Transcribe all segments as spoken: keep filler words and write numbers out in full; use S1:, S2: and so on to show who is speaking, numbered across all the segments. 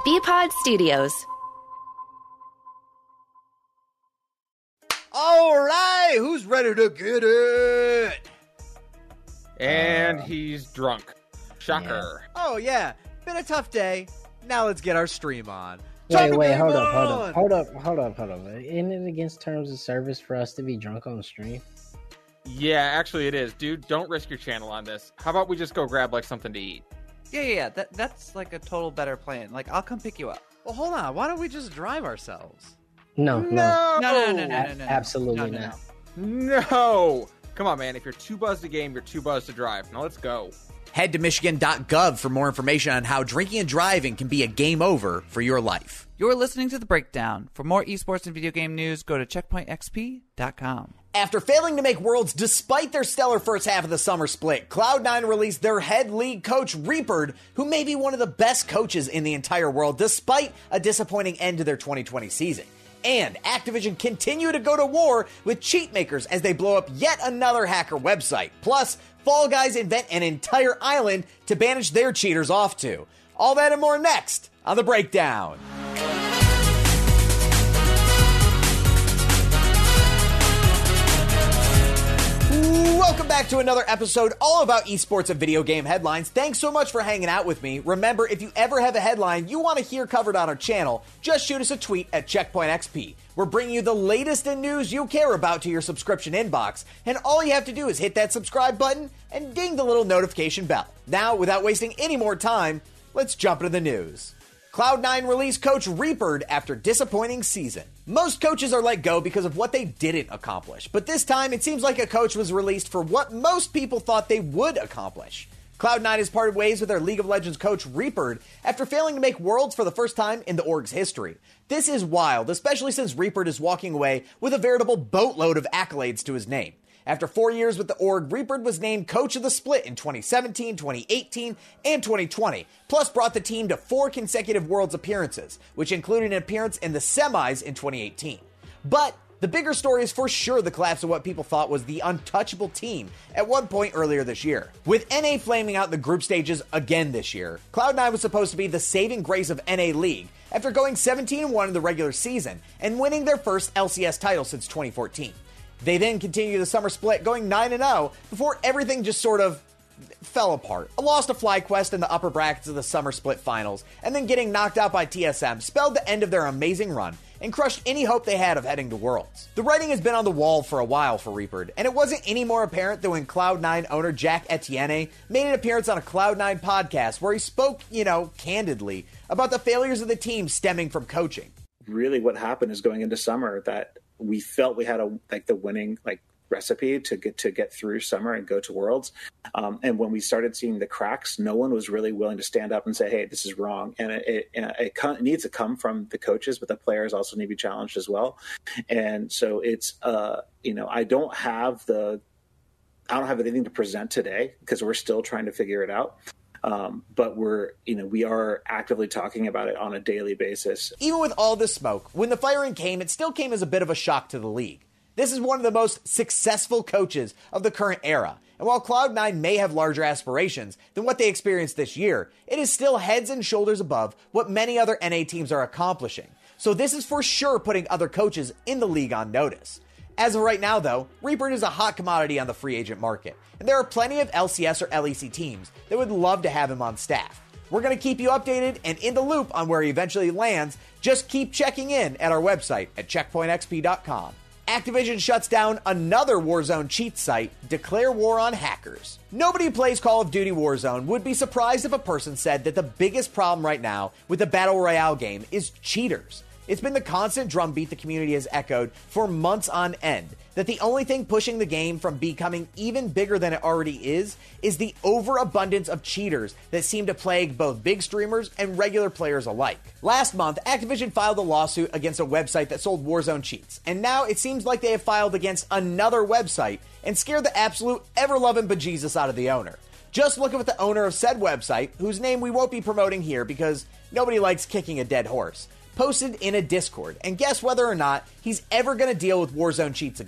S1: B-Pod Studios.
S2: All right, who's ready to get it?
S3: And uh, he's drunk. Shocker.
S2: Yeah. Oh, yeah. Been a tough day. Now let's get our stream on.
S4: Wait,
S2: Talk
S4: wait, hold
S2: on.
S4: up, hold up, hold up, hold up, hold up. Isn't it against terms of service for us to be drunk on the stream?
S3: Yeah, actually it is. Dude, don't risk your channel on this. How about we just go grab, like, something to eat?
S5: Yeah, yeah, yeah. That, that's, like, a total better plan. Like, I'll come pick you up.
S2: Well, hold on. Why don't we just drive ourselves?
S4: No,
S3: no.
S4: No,
S5: no, no, no, no, no, no.
S4: Absolutely
S5: no, no,
S4: not.
S3: No. no. Come on, man. If you're too buzzed to game, you're too buzzed to drive. Now let's go.
S2: Head to michigan dot gov for more information on how drinking and driving can be a game over for your life.
S5: You're listening to The Breakdown. For more esports and video game news, go to checkpoint x p dot com.
S2: After failing to make Worlds despite their stellar first half of the summer split, Cloud nine released their head league coach, Reapered, who may be one of the best coaches in the entire world, despite a disappointing end to their twenty twenty season. And Activision continue to go to war with cheat makers as they blow up yet another hacker website. Plus, Fall Guys invent an entire island to banish their cheaters off to. All that and more next on The Breakdown. Welcome back to another episode all about esports and video game headlines. Thanks so much for hanging out with me. Remember, if you ever have a headline you want to hear covered on our channel, just shoot us a tweet at Checkpoint X P. We're bringing you the latest in news you care about to your subscription inbox, and all you have to do is hit that subscribe button and ding the little notification bell. Now, without wasting any more time, let's jump into the news. Cloud nine released coach Reapered after disappointing season. Most coaches are let go because of what they didn't accomplish, but this time it seems like a coach was released for what most people thought they would accomplish. Cloud nine has parted ways with their League of Legends coach Reapered after failing to make Worlds for the first time in the org's history. This is wild, especially since Reapered is walking away with a veritable boatload of accolades to his name. After four years with the org, Reapered was named Coach of the Split in twenty seventeen, twenty eighteen, and twenty twenty, plus brought the team to four consecutive Worlds appearances, which included an appearance in the semis in twenty eighteen. But the bigger story is for sure the collapse of what people thought was the untouchable team at one point earlier this year. With N A flaming out in the group stages again this year, Cloud nine was supposed to be the saving grace of N A League after going seventeen and one in the regular season and winning their first L C S title since twenty fourteen. They then continued the summer split, going nine and oh, before everything just sort of fell apart. A loss to FlyQuest in the upper brackets of the summer split finals, and then getting knocked out by T S M spelled the end of their amazing run and crushed any hope they had of heading to Worlds. The writing has been on the wall for a while for Reapered, and it wasn't any more apparent than when Cloud nine owner Jack Etienne made an appearance on a Cloud nine podcast where he spoke, you know, candidly about the failures of the team stemming from coaching.
S6: Really what happened is going into summer that we felt we had a like the winning like recipe to get to get through summer and go to Worlds. Um, and when we started seeing the cracks, no one was really willing to stand up and say, hey, this is wrong. And it, it, it, it needs to come from the coaches, but the players also need to be challenged as well. And so it's, uh, you know, I don't have the, I don't have anything to present today because we're still trying to figure it out. Um, but we're, you know, we are actively talking about it on a daily basis.
S2: Even with all this smoke, when the firing came, it still came as a bit of a shock to the league. This is one of the most successful coaches of the current era. And while Cloud nine may have larger aspirations than what they experienced this year, it is still heads and shoulders above what many other N A teams are accomplishing. So this is for sure putting other coaches in the league on notice. As of right now, though, Reapered is a hot commodity on the free agent market, and there are plenty of L C S or L E C teams that would love to have him on staff. We're going to keep you updated and in the loop on where he eventually lands. Just keep checking in at our website at checkpoint x p dot com. Activision shuts down another Warzone cheat site, Declare War on Hackers. Nobody who plays Call of Duty Warzone would be surprised if a person said that the biggest problem right now with the Battle Royale game is cheaters. It's been the constant drumbeat the community has echoed for months on end, that the only thing pushing the game from becoming even bigger than it already is, is the overabundance of cheaters that seem to plague both big streamers and regular players alike. Last month, Activision filed a lawsuit against a website that sold Warzone cheats, and now it seems like they have filed against another website and scared the absolute ever-loving bejesus out of the owner. Just look at the owner of said website, whose name we won't be promoting here because nobody likes kicking a dead horse, posted in a Discord, and guess whether or not he's ever going to deal with Warzone cheats again.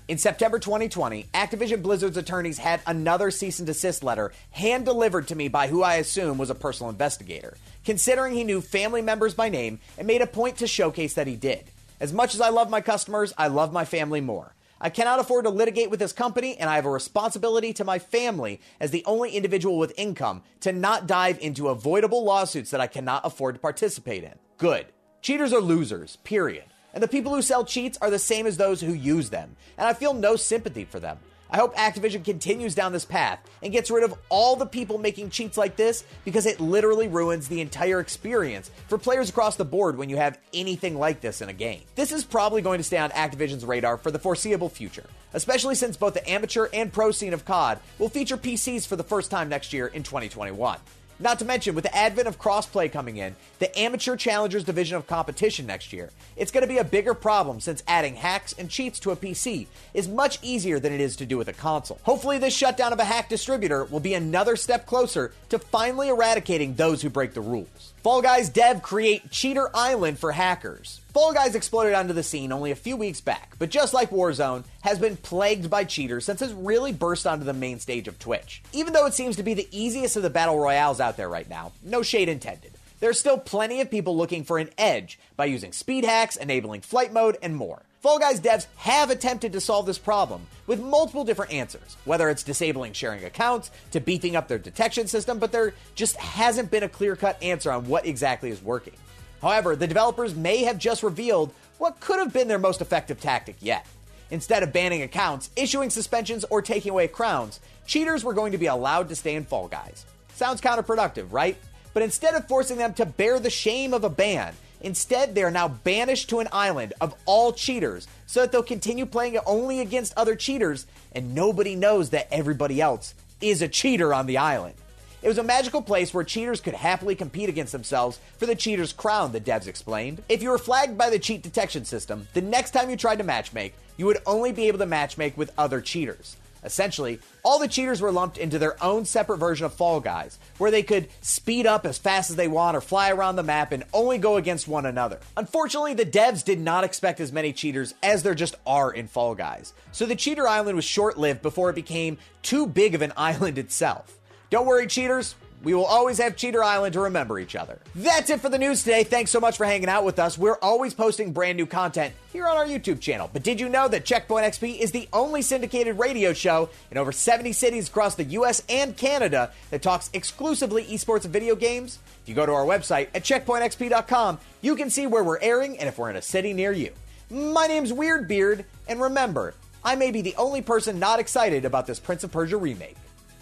S2: In September twenty twenty, Activision Blizzard's attorneys had another cease and desist letter hand-delivered to me by who I assume was a personal investigator, considering he knew family members by name and made a point to showcase that he did. As much as I love my customers, I love my family more. I cannot afford to litigate with this company, and I have a responsibility to my family as the only individual with income to not dive into avoidable lawsuits that I cannot afford to participate in. Good. Cheaters are losers, period. And the people who sell cheats are the same as those who use them, and I feel no sympathy for them. I hope Activision continues down this path and gets rid of all the people making cheats like this, because it literally ruins the entire experience for players across the board when you have anything like this in a game. This is probably going to stay on Activision's radar for the foreseeable future, especially since both the amateur and pro scene of C O D will feature P Cs for the first time next year in twenty twenty-one. Not to mention, with the advent of crossplay coming in, the Amateur Challengers division of competition next year, it's going to be a bigger problem since adding hacks and cheats to a P C is much easier than it is to do with a console. Hopefully this shutdown of a hack distributor will be another step closer to finally eradicating those who break the rules. Fall Guys dev create Cheater Island for hackers. Fall Guys exploded onto the scene only a few weeks back, but just like Warzone, has been plagued by cheaters since it's really burst onto the main stage of Twitch. Even though it seems to be the easiest of the battle royales out there right now, no shade intended, there's still plenty of people looking for an edge by using speed hacks, enabling flight mode, and more. Fall Guys devs have attempted to solve this problem with multiple different answers, whether it's disabling sharing accounts to beefing up their detection system, but there just hasn't been a clear-cut answer on what exactly is working. However, the developers may have just revealed what could have been their most effective tactic yet. Instead of banning accounts, issuing suspensions, or taking away crowns, cheaters were going to be allowed to stay in Fall Guys. Sounds counterproductive, right? But instead of forcing them to bear the shame of a ban, instead they are now banished to an island of all cheaters so that they'll continue playing it only against other cheaters, and nobody knows that everybody else is a cheater on the island. It was a magical place where cheaters could happily compete against themselves for the cheater's crown, the devs explained. If you were flagged by the cheat detection system, the next time you tried to matchmake, you would only be able to matchmake with other cheaters. Essentially, all the cheaters were lumped into their own separate version of Fall Guys, where they could speed up as fast as they want or fly around the map and only go against one another. Unfortunately, the devs did not expect as many cheaters as there just are in Fall Guys, so the Cheater Island was short-lived before it became too big of an island itself. Don't worry, cheaters. We will always have Cheater Island to remember each other. That's it for the news today. Thanks so much for hanging out with us. We're always posting brand new content here on our YouTube channel. But did you know that Checkpoint X P is the only syndicated radio show in over seventy cities across the U S and Canada that talks exclusively esports and video games? If you go to our website at checkpoint x p dot com, you can see where we're airing and if we're in a city near you. My name's Weirdbeard, and remember, I may be the only person not excited about this Prince of Persia remake.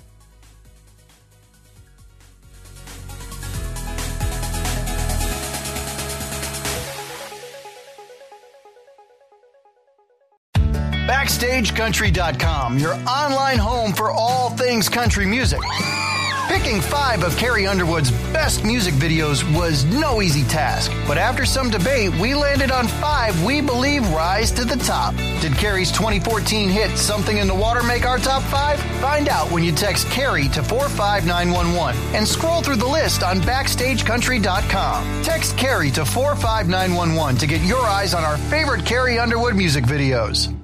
S1: Backstage Country dot com, your online home for all things country music. Picking five of Carrie Underwood's best music videos was no easy task, but after some debate, we landed on five we believe rise to the top. Did Carrie's twenty fourteen hit Something in the Water make our top five? Find out when you text Carrie to four five nine one one and scroll through the list on Backstage Country dot com. Text Carrie to four five nine one one to get your eyes on our favorite Carrie Underwood music videos.